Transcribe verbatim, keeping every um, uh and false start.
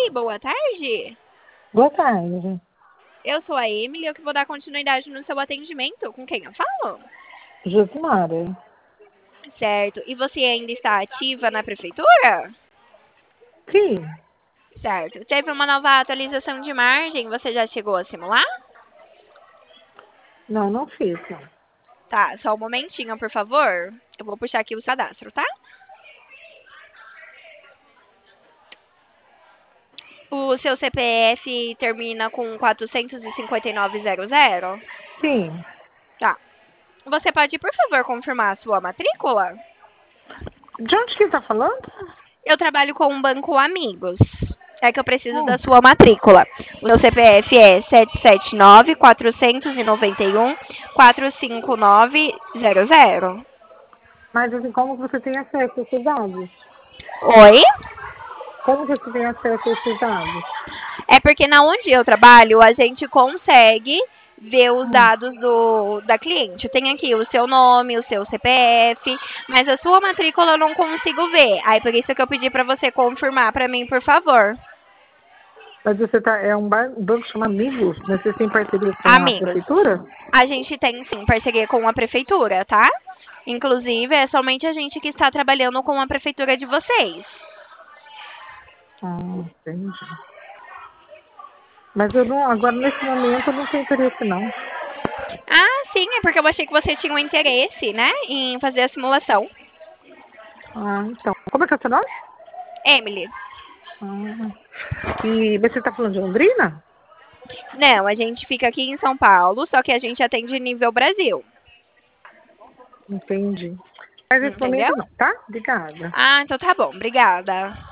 Oi, boa tarde. Boa tarde. Eu sou a Emily, eu que vou dar continuidade no seu atendimento. Com quem eu falo? Josimara. Certo. E você ainda está ativa na prefeitura? Sim. Certo. Teve uma nova atualização de margem, você já chegou a simular? Não, não fiz, não. Tá, só um momentinho, por favor. Eu vou puxar aqui o cadastro, tá? O seu C P F termina com quatrocentos e cinquenta e nove zero zero? Sim. Tá. Você pode, por favor, confirmar a sua matrícula? De onde que tá falando? Eu trabalho com um banco Amigos. É que eu preciso da Hum. sua matrícula. O seu C P F é sete sete nove, quatro nove um, quatro cinco nove zero zero. Mas assim, como você tem acesso a esses dados? Oi? Como você tem acesso a esses dados? É porque na onde eu trabalho, a gente consegue ver os Hum. dados do, da cliente. Tem aqui o seu nome, o seu C P F, mas a sua matrícula eu não consigo ver. Aí por isso que eu pedi para você confirmar para mim, por favor. Mas você tá, é um bar- um banco chamado Amigos, mas você tem parceria com a Amigos, prefeitura? a gente tem sim parceria com a prefeitura, tá? Inclusive, é somente a gente que está trabalhando com a prefeitura de vocês. Ah, entendi. Mas eu não, agora nesse momento eu não tenho interesse não. Ah, sim, é porque eu achei que você tinha um interesse, né, em fazer a simulação. Ah, então. Como é que é o seu nome? Emily. Ah. E você tá falando de Londrina? Não, a gente fica aqui em São Paulo, só que a gente atende nível Brasil. Entendi. Mas nesse Entendeu? momento não, tá? Obrigada. Ah, então tá bom. Obrigada.